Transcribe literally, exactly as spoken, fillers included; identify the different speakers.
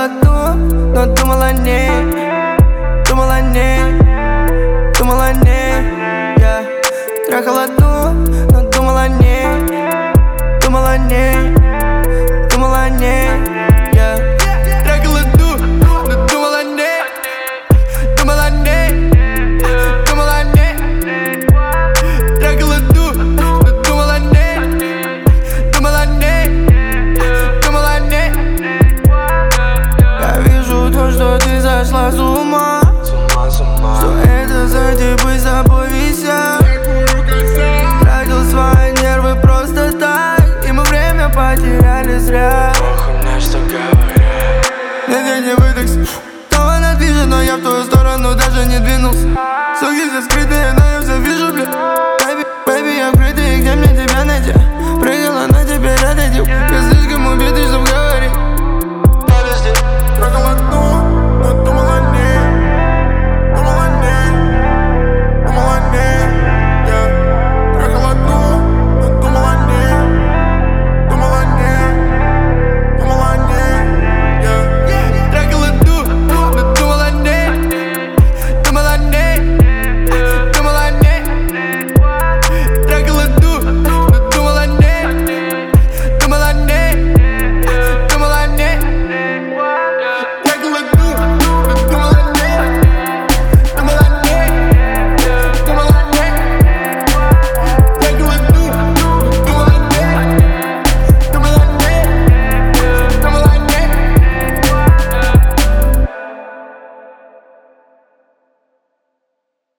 Speaker 1: ту, но думал о ней, думал о ней, думал о ней, я трахала ту, но думал о ней, думал о ней, думал о ней, я трахала ту, но думал о ней, думал о ней, думал о ней, трахала ту, но думал о ней, думал о ней, думал о ней. Я вижу то, что ты зашла с ума, что это за типы с собой висят. Тратил свои нервы просто так, и мы время потеряли зря.
Speaker 2: Похуй на что говорят.
Speaker 1: Нет, я не выдохся. Там она движет, но я в твою сторону даже не двинулся. Слухи все скрытые, но я все вижу, бля. Baby, baby, я вкрытый, где мне тебя найти? Прыгала, но теперь отойди.